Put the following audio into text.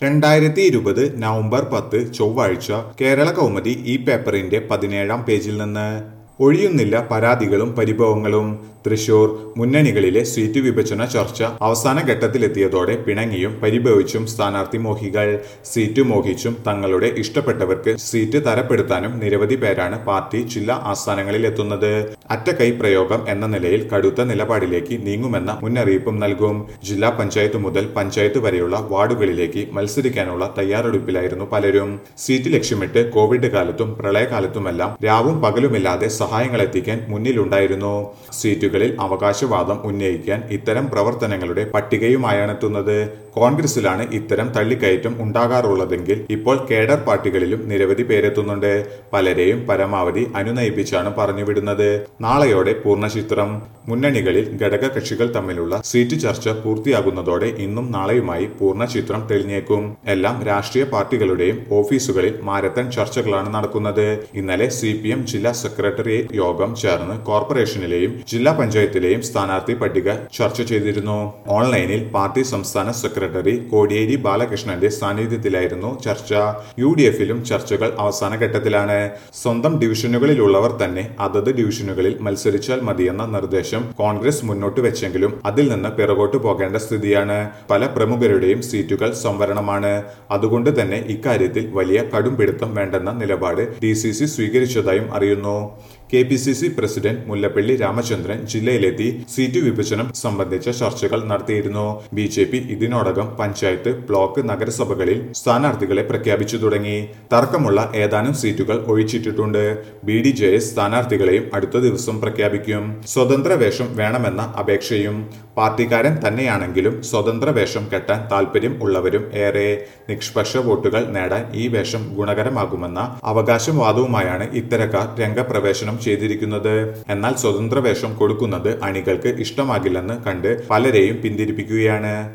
2020 November 10 ചൊവ്വാഴ്ച കേരള കൗമുദി ഈ പേപ്പറിന്റെ 17-ാം പേജിൽ നിന്ന് ഒഴിയുന്നില്ല പരാതികളും പരിഭവങ്ങളും. തൃശൂർ മുന്നണികളിലെ സീറ്റ് വിഭജന ചർച്ച അവസാന ഘട്ടത്തിലെത്തിയതോടെ പിണങ്ങിയും പരിഭവിച്ചും സ്ഥാനാർത്ഥി മോഹികൾ. സീറ്റ് മോഹിച്ചും തങ്ങളുടെ ഇഷ്ടപ്പെട്ടവർക്ക് സീറ്റ് തരപ്പെടുത്താനും നിരവധി പേരാണ് പാർട്ടി ജില്ലാ ആസ്ഥാനങ്ങളിൽ എത്തുന്നത്. അറ്റകൈ പ്രയോഗം എന്ന നിലയിൽ കടുത്ത നിലപാടിലേക്ക് നീങ്ങുമെന്ന മുന്നറിയിപ്പും നൽകും. ജില്ലാ പഞ്ചായത്ത് മുതൽ പഞ്ചായത്ത് വരെയുള്ള വാർഡുകളിലേക്ക് മത്സരിക്കാനുള്ള തയ്യാറെടുപ്പിലായിരുന്നു പലരും. സീറ്റ് ലക്ഷ്യമിട്ട് കോവിഡ് കാലത്തും പ്രളയകാലത്തുമെല്ലാം രാവും പകലുമില്ലാതെ സഹായങ്ങൾ എത്തിക്കാൻ മുന്നിലുണ്ടായിരുന്നു. സീറ്റുകളിൽ അവകാശവാദം ഉന്നയിക്കാൻ ഇത്തരം പ്രവർത്തനങ്ങളുടെ പട്ടികയുമായാണ് എത്തുന്നത്. കോൺഗ്രസിലാണ് ഇത്തരം തള്ളിക്കയറ്റം ഉണ്ടാകാറുള്ളതെങ്കിൽ ഇപ്പോൾ കേഡർ പാർട്ടികളിലും നിരവധി പേരെത്തുന്നുണ്ട്. പലരെയും പരമാവധി അനുനയിപ്പിച്ചാണ് പറഞ്ഞുവിടുന്നത്. നാളെയോടെ പൂർണ്ണചിത്രം. മുന്നണികളിൽ ഘടക കക്ഷികൾ തമ്മിലുള്ള സീറ്റ് ചർച്ച പൂർത്തിയാകുന്നതോടെ ഇന്നും നാളെയുമായി പൂർണ്ണചിത്രം തെളിഞ്ഞേക്കും. എല്ലാം രാഷ്ട്രീയ പാർട്ടികളുടെയും ഓഫീസുകളിൽ മാരത്തൺ ചർച്ചകളാണ് നടക്കുന്നത്. ഇന്നലെ CPM ജില്ലാ സെക്രട്ടേറിയറ്റ് യോഗം ചേർന്ന് കോർപ്പറേഷനിലെയും ജില്ലാ പഞ്ചായത്തിലെയും സ്ഥാനാർത്ഥി പട്ടിക ചർച്ച ചെയ്തിരുന്നു. ഓൺലൈനിൽ പാർട്ടി സംസ്ഥാന സെക്രട്ടറി കോടിയേരി ബാലകൃഷ്ണന്റെ സാന്നിധ്യത്തിലായിരുന്നു ചർച്ച. UDFിലും ചർച്ചകൾ അവസാന ഘട്ടത്തിലാണ്. സ്വന്തം ഡിവിഷനുകളിലുള്ളവർ തന്നെ അതത് ഡിവിഷനുകളിൽ മത്സരിച്ചാൽ മതിയെന്ന നിർദ്ദേശം കോൺഗ്രസ് മുന്നോട്ട് വെച്ചെങ്കിലും അതിൽ നിന്ന് പിറകോട്ട് പോകേണ്ട സ്ഥിതിയാണ്. പല പ്രമുഖരുടെയും സീറ്റുകൾ സംവരണമാണ്. അതുകൊണ്ട് തന്നെ ഇക്കാര്യത്തിൽ വലിയ കടുംപിടുത്തം വേണ്ടെന്ന നിലപാട് DCC സ്വീകരിച്ചതായും അറിയുന്നു. KPCC പ്രസിഡന്റ് മുല്ലപ്പള്ളി രാമചന്ദ്രൻ ജില്ലയിലെത്തി സീറ്റ് വിഭജനം സംബന്ധിച്ച ചർച്ചകൾ നടത്തിയിരുന്നു. BJP ഇതിനോടകം പഞ്ചായത്ത്, ബ്ലോക്ക്, നഗരസഭകളിൽ സ്ഥാനാർത്ഥികളെ പ്രഖ്യാപിച്ചു തുടങ്ങി. തർക്കമുള്ള ഏതാനും സീറ്റുകൾ ഒഴിച്ചിട്ടിട്ടുണ്ട്. BDJS സ്ഥാനാർത്ഥികളെയും അടുത്ത ദിവസം പ്രഖ്യാപിക്കും. സ്വതന്ത്ര വേഷം വേണമെന്ന അപേക്ഷയും. പാർട്ടിക്കാരൻ തന്നെയാണെങ്കിലും സ്വതന്ത്ര വേഷം കെട്ടാൻ താല്പര്യം ഉള്ളവരും ഏറെ. നിഷ്പക്ഷ വോട്ടുകൾ നേടാൻ ഈ വേഷം ഗുണകരമാകുമെന്ന അവകാശവാദവുമായാണ് ഇത്തരക്കാർ രംഗപ്രവേശനം ചെയ്തിരിക്കുന്നത്. എന്നാൽ സ്വതന്ത്ര വേഷം കൊടുക്കുന്നത് അണികൾക്ക് ഇഷ്ടമാകില്ലെന്ന് കണ്ട് പലരെയും പിന്തിരിപ്പിക്കുകയാണ്.